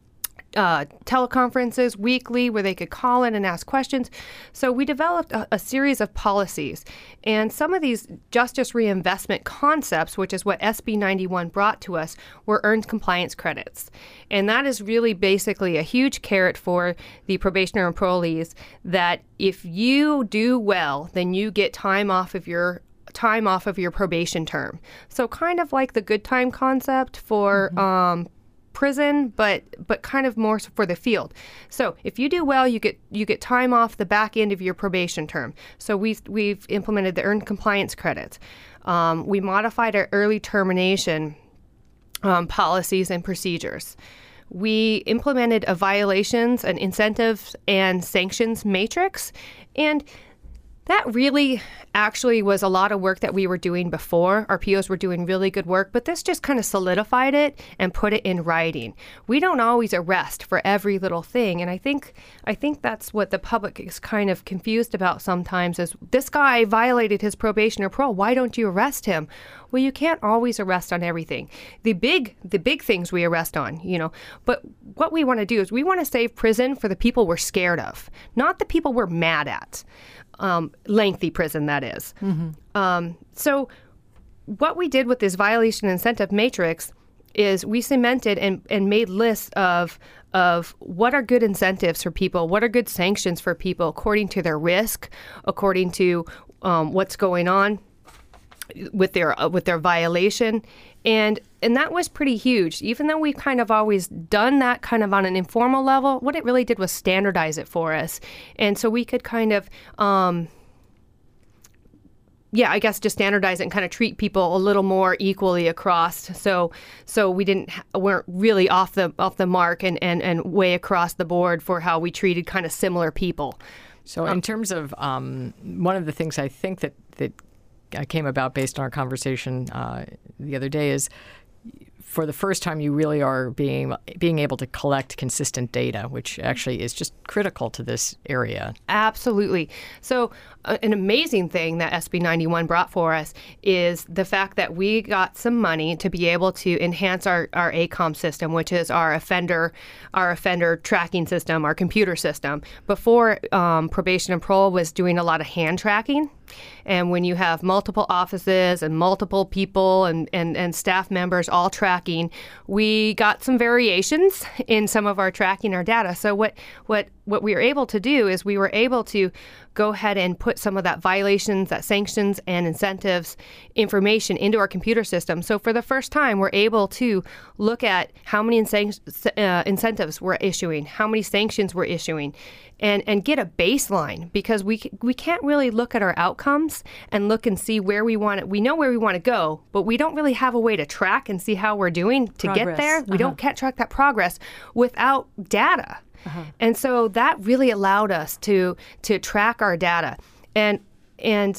uh, teleconferences weekly where they could call in and ask questions. So we developed a, a series of policies. And some of these justice reinvestment concepts, which is what S B ninety-one brought to us, were earned compliance credits. And that is really basically a huge carrot for the probationer and parolees that if you do well, then you get time off of your time off of your probation term. So kind of like the good time concept for mm-hmm. um, prison, but but kind of more for the field. So if you do well, you get you get time off the back end of your probation term. So we've we've implemented the earned compliance credits. Um, we modified our early termination um, policies and procedures. We implemented a violations, an incentives, and sanctions matrix, and that really actually was a lot of work that we were doing before. Our P Os were doing really good work, but this just kind of solidified it and put it in writing. We don't always arrest for every little thing, and I think I think that's what the public is kind of confused about sometimes is this guy violated his probation or parole. Why don't you arrest him? Well, you can't always arrest on everything. The big the big things we arrest on, you know. But what we want to do is we want to save prison for the people we're scared of, not the people we're mad at. Um, lengthy prison, that is. Mm-hmm. Um, so what we did with this violation incentive matrix is we cemented and, and made lists of of what are good incentives for people, what are good sanctions for people according to their risk, according to um, what's going on with their uh, with their violation. And and that was pretty huge. Even though we've kind of always done that kind of on an informal level, what it really did was standardize it for us. And so we could kind of, um, yeah, I guess just standardize it and kind of treat people a little more equally across. So so we didn't weren't really off the off the mark and, and, and way across the board for how we treated kind of similar people. So in terms of um, one of the things I think that, that came about based on our conversation uh, the other day is for the first time you really are being being able to collect consistent data, which actually is just critical to this area. Absolutely. So uh, an amazing thing that S B ninety-one brought for us is the fact that we got some money to be able to enhance our, our A COM system, which is our offender our offender tracking system, our computer system. Before, um, probation and parole was doing a lot of hand tracking. And when you have multiple offices and multiple people and, and, and staff members all tracking, we got some variations in some of our tracking our data. So what what what we were able to do is we were able to go ahead and put some of that violations, that sanctions and incentives information into our computer system. So for the first time, we're able to look at how many uh, incentives we're issuing, how many sanctions we're issuing, and, and get a baseline, because we we can't really look at our outcomes and look and see where we want it. We know where we want to go, but we don't really have a way to track and see how we're doing to progress. Get there. We uh-huh. don't can't track that progress without data. Uh-huh. And so that really allowed us to to track our data. And and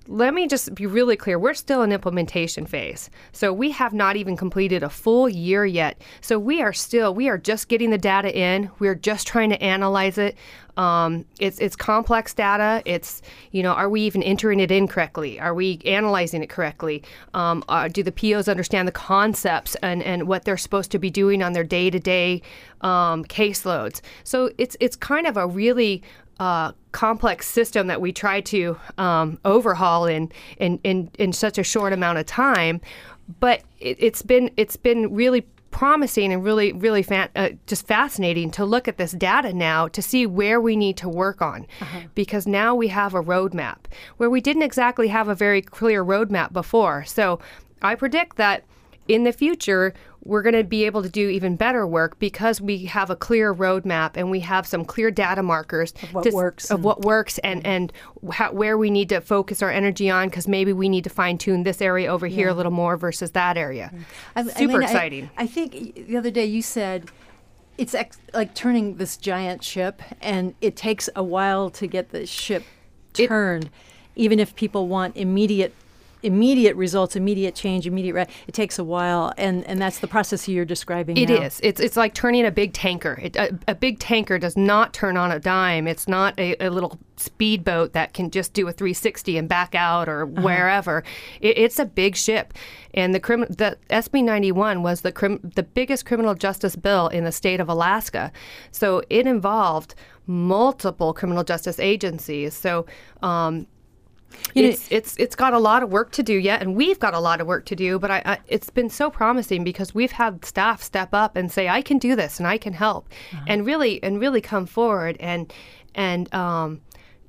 let me just be really clear. We're still in implementation phase. So we have not even completed a full year yet. So we are still, we are just getting the data in. We're just trying to analyze it. Um, it's it's complex data. It's, you know, are we even entering it in correctly? Are we analyzing it correctly? Um, uh, do the P Os understand the concepts and, and what they're supposed to be doing on their day-to-day um, caseloads? So it's it's kind of a really uh, complex system that we try to um, overhaul in, in in in such a short amount of time. But it, it's been it's been really promising and really, really fa- uh, just fascinating to look at this data now to see where we need to work on. Uh-huh. Because now we have a roadmap where we didn't exactly have a very clear roadmap before. So I predict that in the future, we're going to be able to do even better work because we have a clear roadmap and we have some clear data markers of what to, works, of and, what works and, and how, where we need to focus our energy on, because maybe we need to fine tune this area over yeah. here a little more versus that area. I, Super I mean, exciting. I, I think the other day you said it's ex- like turning this giant ship, and it takes a while to get the ship turned, it, even if people want immediate immediate results, immediate change, immediate re- it takes a while, and and that's the process you're describing It now. is. It's it's like turning a big tanker. It, a, a big tanker does not turn on a dime. It's not a, a little speedboat that can just do a three sixty and back out or uh-huh. wherever. It, it's a big ship, and the crim- the S B ninety-one was the crim- the biggest criminal justice bill in the state of Alaska, so it involved multiple criminal justice agencies. So. Um, You know, it's it's it's got a lot of work to do yet, and we've got a lot of work to do. But I, I, it's been so promising because we've had staff step up and say, "I can do this, and I can help," uh-huh. and really and really come forward and and um,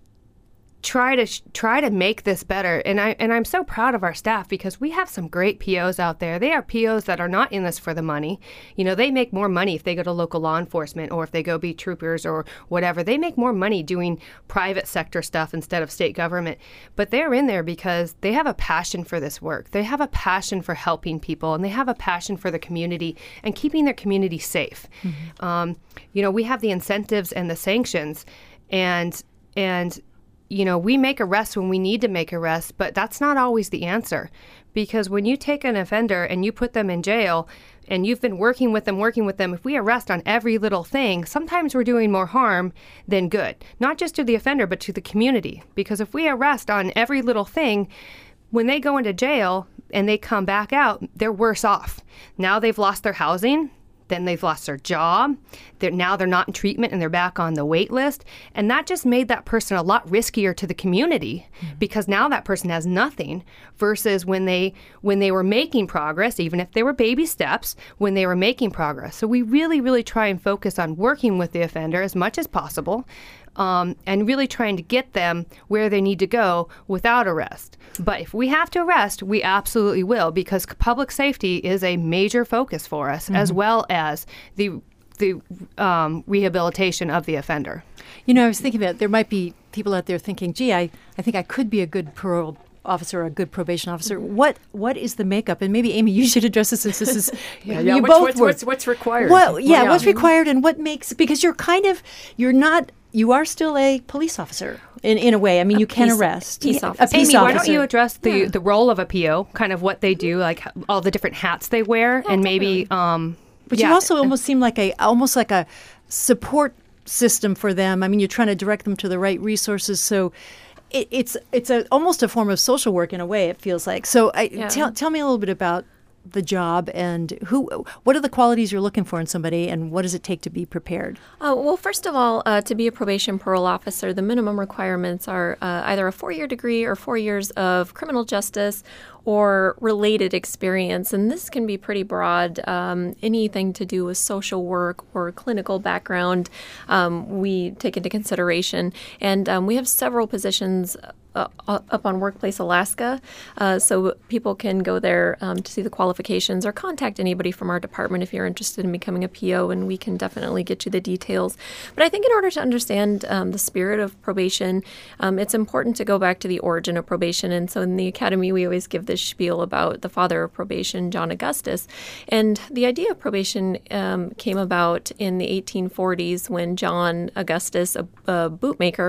try to sh- try to make this better. And I and I'm so proud of our staff because we have some great P Os out there. They are P Os that are not in this for the money. You know, they make more money if they go to local law enforcement or if they go be troopers or whatever. They make more money doing private sector stuff instead of state government. But they're in there because they have a passion for this work. They have a passion for helping people, and they have a passion for the community and keeping their community safe. Mm-hmm. Um, you know, we have the incentives and the sanctions, and and you know, we make arrests when we need to make arrests, but that's not always the answer. Because when you take an offender and you put them in jail and you've been working with them, working with them, if we arrest on every little thing, sometimes we're doing more harm than good. Not just to the offender, but to the community. Because if we arrest on every little thing, when they go into jail and they come back out, they're worse off. Now they've lost their housing. Then they've lost their job. They're, now they're not in treatment and they're back on the wait list. And that just made that person a lot riskier to the community mm-hmm. because now that person has nothing versus when they when they were making progress, even if they were baby steps, when they were making progress. So we really, really try and focus on working with the offender as much as possible. Um, and really trying to get them where they need to go without arrest. But if we have to arrest, we absolutely will, because public safety is a major focus for us, mm-hmm. as well as the the um, rehabilitation of the offender. You know, I was thinking about there might be people out there thinking, gee, I, I think I could be a good parole officer or a good probation officer. What what is the makeup? And maybe, Amy, you should address this since this is yeah, you yeah, what's, both what's, what's, what's required? Well, yeah, yeah, what's required and what makes, because you're kind of, you're not, you are still a police officer in, in a way. I mean, a you can peace, arrest. Peace yeah, officer. A peace Amy, officer. why don't you address the, yeah. the role of a P O, kind of what they do, like all the different hats they wear, oh, and maybe... Um, but yeah. you also almost seem like a, almost like a support system for them. I mean, you're trying to direct them to the right resources. So it, it's it's a, almost a form of social work in a way, it feels like. So I, yeah. tell, tell me a little bit about the job and who, what are the qualities you're looking for in somebody, and what does it take to be prepared? Uh, well, first of all, uh, to be a probation parole officer, the minimum requirements are uh, either a four-year degree or four years of criminal justice or related experience. And this can be pretty broad. Um, anything to do with social work or clinical background, um, we take into consideration. And um, we have several positions Uh, up on Workplace Alaska, uh, so people can go there um, to see the qualifications or contact anybody from our department if you're interested in becoming a P O, and we can definitely get you the details. But I think in order to understand um, the spirit of probation, um, it's important to go back to the origin of probation. And so in the Academy, we always give this spiel about the father of probation, John Augustus. And the idea of probation um, came about in the eighteen forties when John Augustus, a, a bootmaker,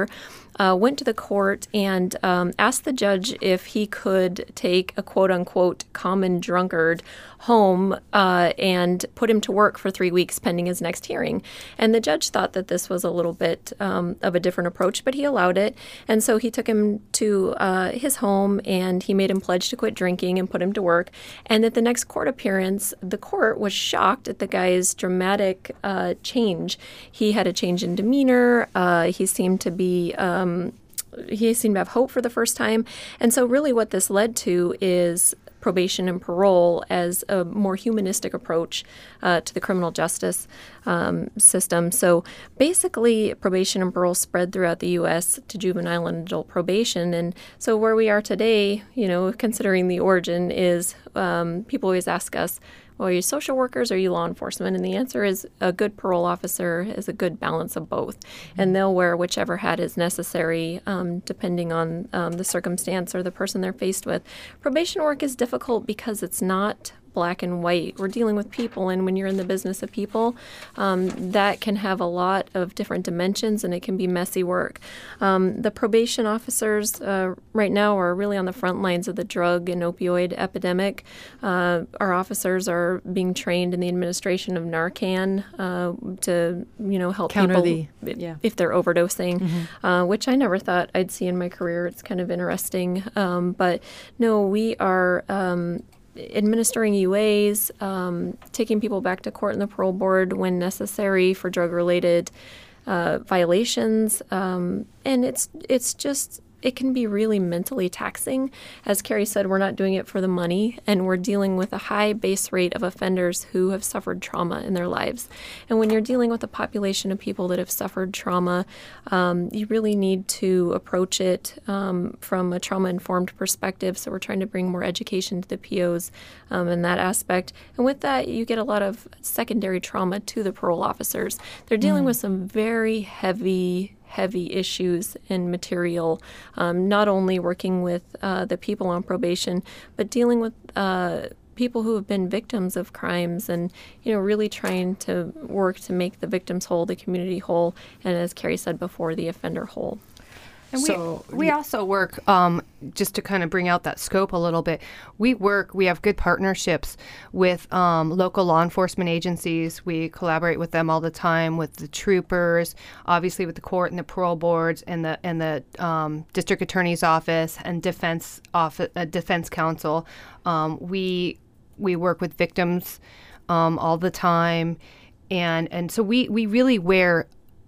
uh, went to the court and um, asked the judge if he could take a quote-unquote common drunkard home uh, and put him to work for three weeks pending his next hearing. And the judge thought that this was a little bit um, of a different approach, but he allowed it. And so he took him to uh, his home and he made him pledge to quit drinking and put him to work. And at the next court appearance, the court was shocked at the guy's dramatic uh, change. He had a change in demeanor. Uh, he seemed to be... Um, he seemed to have hope for the first time. And so really what this led to is probation and parole as a more humanistic approach uh, to the criminal justice um, system. So basically, probation and parole spread throughout the U S to juvenile and adult probation. And so where we are today, you know, considering the origin is um, people always ask us, well, are you social workers or are you law enforcement? And the answer is a good parole officer is a good balance of both. And they'll wear whichever hat is necessary um, depending on um, the circumstance or the person they're faced with. Probation work is difficult because it's not black and white. We're dealing with people, and when you're in the business of people, um, that can have a lot of different dimensions, and it can be messy work. Um, the probation officers uh, right now are really on the front lines of the drug and opioid epidemic. Uh, our officers are being trained in the administration of Narcan uh, to, you know, help Counter people the, yeah. if they're overdosing, mm-hmm. uh, which I never thought I'd see in my career. It's kind of interesting. Um, but no, we are um, administering U As, um, taking people back to court and the parole board when necessary for drug-related uh, violations. Um, and it's it's just... it can be really mentally taxing. As Carrie said, we're not doing it for the money, and we're dealing with a high base rate of offenders who have suffered trauma in their lives. And when you're dealing with a population of people that have suffered trauma, um, you really need to approach it um, from a trauma-informed perspective. So we're trying to bring more education to the P Os um, in that aspect. And with that, you get a lot of secondary trauma to the parole officers. They're dealing mm. with some very heavy heavy issues and material, um, not only working with uh, the people on probation, but dealing with uh, people who have been victims of crimes and, you know, really trying to work to make the victims whole, the community whole, and as Carrie said before, the offender whole. And so, we, we also work, um, just to kind of bring out that scope a little bit, we work, we have good partnerships with um, local law enforcement agencies. We collaborate with them all the time, with the troopers, obviously with the court and the parole boards and the and the um, district attorney's office and defense office, uh, defense counsel. Um, we we work with victims um, all the time. And, and so we, we really wear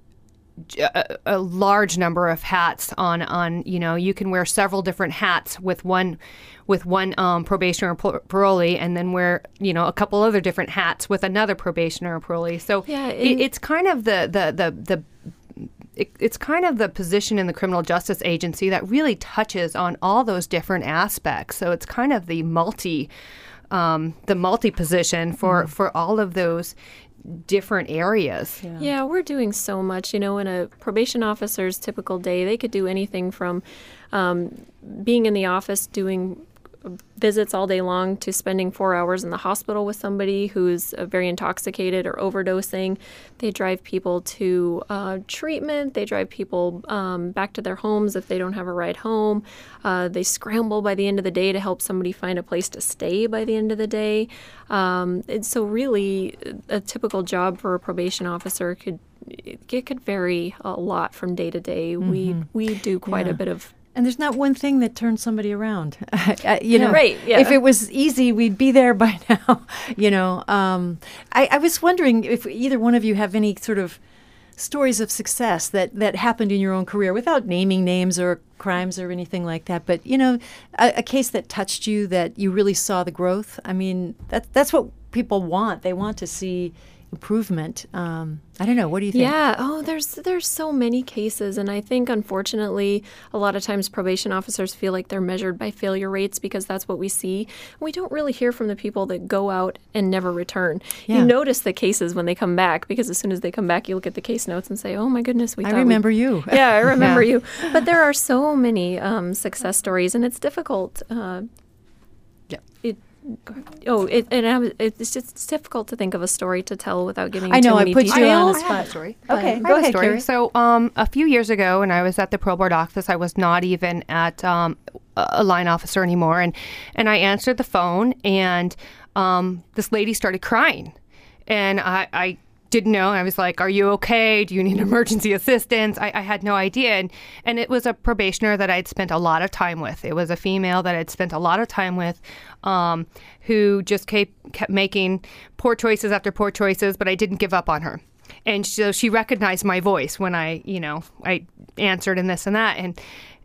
A, a large number of hats on, on, you know, you can wear several different hats with one with one um, probationer or par- parolee and then wear, you know, a couple other different hats with another probationer or parolee. So yeah, it, it's kind of the, the, the, the it, it's kind of the position in the criminal justice agency that really touches on all those different aspects. So it's kind of the multi um, the multi position for, mm-hmm. for all of those different areas. Yeah. yeah, we're doing so much. You know, in a probation officer's typical day, they could do anything from um, being in the office doing visits all day long to spending four hours in the hospital with somebody who's uh, very intoxicated or overdosing. They drive people to uh, treatment. They drive people um, back to their homes if they don't have a ride home. Uh, they scramble by the end of the day to help somebody find a place to stay by the end of the day. Um, and so really, a typical job for a probation officer could it could vary a lot from day to day. Mm-hmm. We we do quite yeah. a bit of. And there's not one thing that turns somebody around. uh, you know, right? Yeah. If it was easy, we'd be there by now. You know, um, I, I was wondering if either one of you have any sort of stories of success that, that happened in your own career, without naming names or crimes or anything like that. But you know, a, a case that touched you, that you really saw the growth. I mean, that that's what people want. They want to see improvement. Um, I don't know. What do you think? Yeah. Oh, there's there's so many cases, and I think unfortunately a lot of times probation officers feel like they're measured by failure rates because that's what we see. We don't really hear from the people that go out and never return. Yeah. You notice the cases when they come back because as soon as they come back, you look at the case notes and say, "Oh my goodness, we." I thought remember we... you. Yeah, I remember yeah. you. But there are so many um, success stories, and it's difficult. Uh, yeah. It Oh, it, and I was, it's just it's difficult to think of a story to tell without giving I know, too I many put you details. on the I spot. have a story. Okay, I go have a ahead, story. Carrie. So, um, a few years ago, when I was at the Pro Board office, I was not even at um, a line officer anymore, and and I answered the phone, and um, this lady started crying, and I. I didn't know. I was like, are you okay? Do you need emergency assistance? I, I had no idea. And, and it was a probationer that I'd spent a lot of time with. It was a female that I'd spent a lot of time with um, who just kept, kept making poor choices after poor choices, but I didn't give up on her. And so she recognized my voice when I, you know, I answered and this and that. And,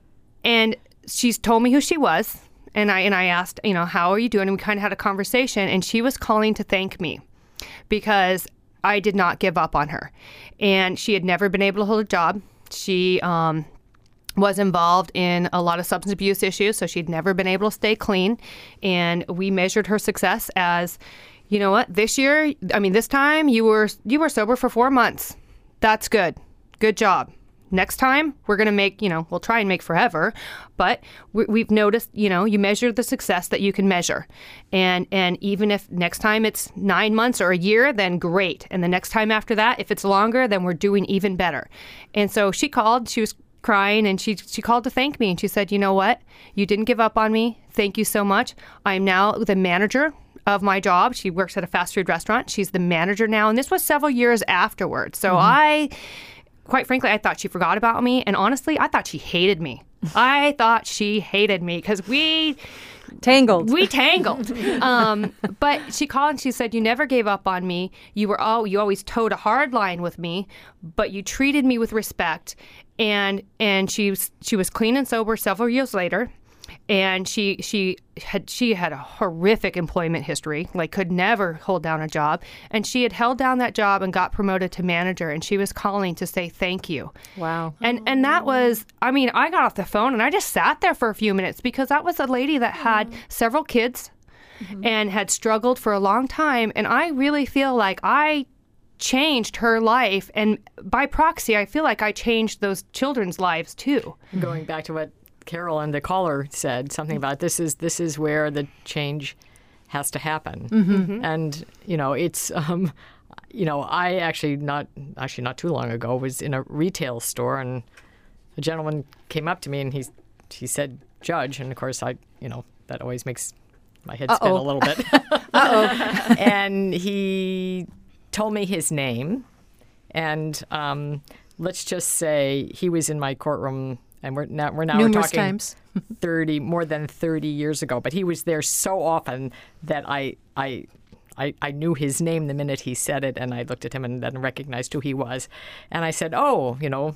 and she's told me who she was. And I, and I asked, you know, how are you doing? And we kind of had a conversation, and she was calling to thank me because I did not give up on her. And she had never been able to hold a job. She um, was involved in a lot of substance abuse issues, so she'd never been able to stay clean. And we measured her success as, you know what, this year, I mean, this time you were you were sober for four months. That's good. Good job. Next time, we're going to make, you know, we'll try and make forever, but we, we've noticed, you know, you measure the success that you can measure. And and even if next time it's nine months or a year, then great. And the next time after that, if it's longer, then we're doing even better. And so she called, she was crying, and she, she called to thank me. And she said, you know what? You didn't give up on me. Thank you so much. I'm now the manager of my job. She works at a fast food restaurant. She's the manager now. And this was several years afterwards. So mm-hmm. I... Quite frankly, I thought she forgot about me. And honestly, I thought she hated me. I thought she hated me because we... Tangled. We tangled. um, but she called and she said, you never gave up on me. You were all, you always towed a hard line with me, but you treated me with respect. And and she was, she was clean and sober several years later. And she she had she had a horrific employment history, like could never hold down a job. And she had held down that job and got promoted to manager. And she was calling to say thank you. Wow. And and that was, I mean, I got off the phone and I just sat there for a few minutes because that was a lady that had several kids mm-hmm. and had struggled for a long time. And I really feel like I changed her life. And by proxy, I feel like I changed those children's lives too. Going back to what Carol and the caller said, something about this is this is where the change has to happen. Mm-hmm. And, you know, it's, um, you know, I actually not, actually not too long ago was in a retail store, and a gentleman came up to me and he, he said, Judge. And of course, I, you know, that always makes my head spin Uh-oh. a little bit. Uh-oh. And he told me his name. And um, let's just say he was in my courtroom. And we're now we're now Numerous we're talking times. thirty more than thirty years ago. But he was there so often that I I I I knew his name the minute he said it, and I looked at him and then recognized who he was. And I said, "Oh, you know,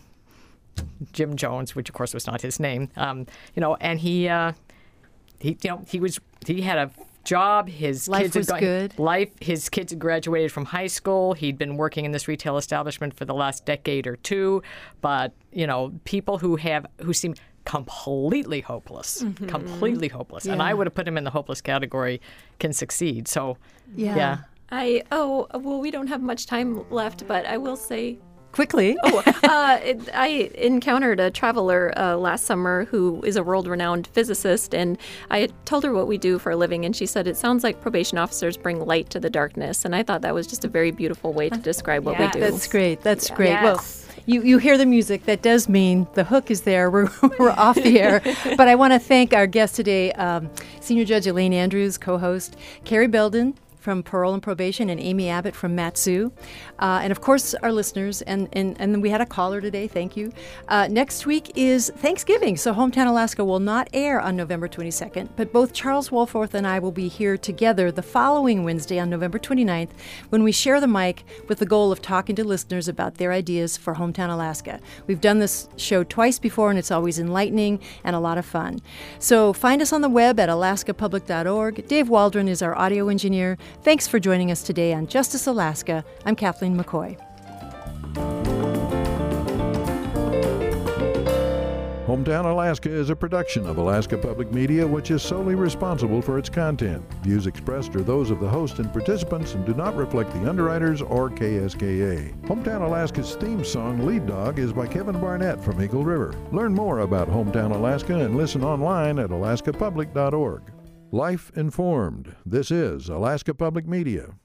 Jim Jones," which of course was not his name. Um, you know, and he uh, he you know he was he had a job. His Life kids was had gone, good. Life. His kids had graduated from high school. He'd been working in this retail establishment for the last decade or two. But you know, people who have who seem completely hopeless, mm-hmm. completely hopeless, Yeah. and I would have put him in the hopeless category, can succeed. So, Yeah. yeah. I oh well, we don't have much time left, but I will say. Quickly. oh, uh, it, I encountered a traveler uh, last summer who is a world-renowned physicist, and I told her what we do for a living, and she said, it sounds like probation officers bring light to the darkness, and I thought that was just a very beautiful way to describe what Yes. we do. That's great. That's Yeah. great. Yes. Well, you, you hear the music. That does mean the hook is there. We're, we're off the air. But I want to thank our guest today, um, Senior Judge Elaine Andrews, co-host, Carrie Belden from Parole and Probation, and Amy Abbott from Mat-Su. Uh, and of course, our listeners. And, and, and we had a caller today. Thank you. Uh, next week is Thanksgiving, so Hometown Alaska will not air on November twenty-second, but both Charles Wolforth and I will be here together the following Wednesday on November twenty-ninth when we share the mic with the goal of talking to listeners about their ideas for Hometown Alaska. We've done this show twice before, and it's always enlightening and a lot of fun. So find us on the web at alaska public dot org. Dave Waldron is our audio engineer. Thanks for joining us today on Justice Alaska. I'm Kathleen McCoy. Hometown Alaska is a production of Alaska Public Media, which is solely responsible for its content. Views expressed are those of the host and participants and do not reflect the underwriters or K S K A. Hometown Alaska's theme song, Lead Dog, is by Kevin Barnett from Eagle River. Learn more about Hometown Alaska and listen online at alaska public dot org. Life Informed. This is Alaska Public Media.